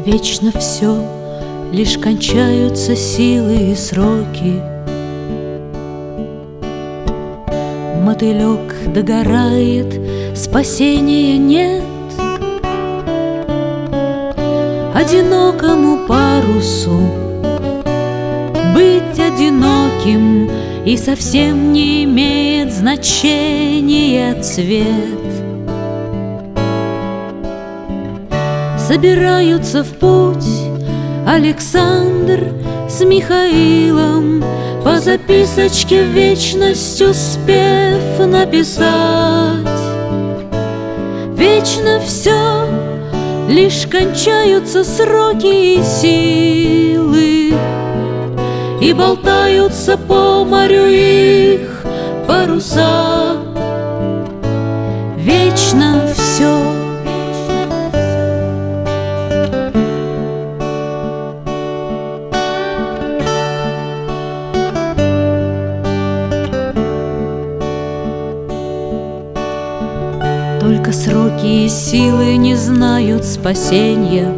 Вечно все, лишь кончаются силы и сроки. Мотылек догорает, спасения нет. Одинокому парусу быть одиноким и совсем не имеет значения цвет. Собираются в путь Александр с Михаилом, по записочке вечность успев написать. Вечно все, лишь кончаются сроки и силы, и болтаются по морю их паруса. Вечно все. Только сроки и силы не знают спасенья.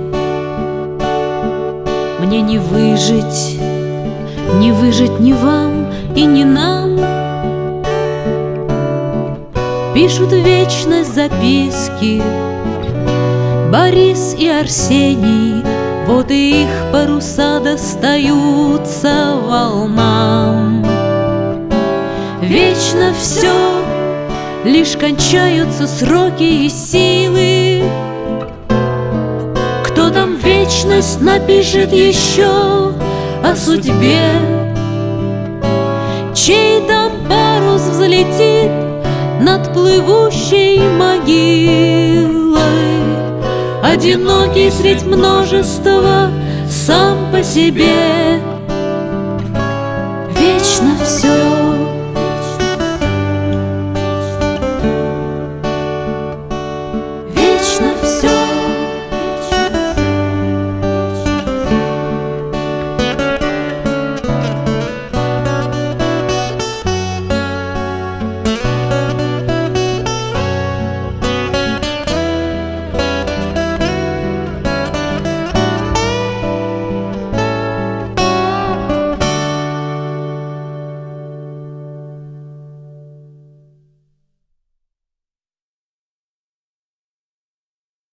Мне не выжить, не выжить ни вам и ни нам. Пишут вечность записки Борис и Арсений, вот и их паруса достаются волнам. Вечно все, лишь кончаются сроки и силы. Кто там вечность напишет еще о судьбе? Чей там парус взлетит над плывущей могилой? Одинокий средь множества сам по себе.